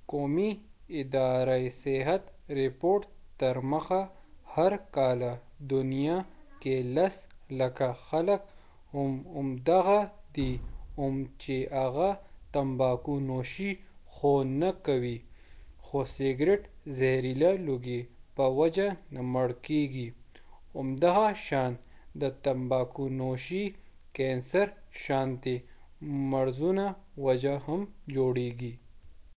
قومي اداره صحت رپوټ تر مخه هر کال دنیا کې 10 لکه خلک همدغه دي چې هغه تنباکو نوشي خو نه کوي خو سګرټ زهریلا لوګي په وجه نه مړ کیږي همدغه شان د تنباکو نوشي کېنسر شانتې مرضونو وجه هم جوړیږي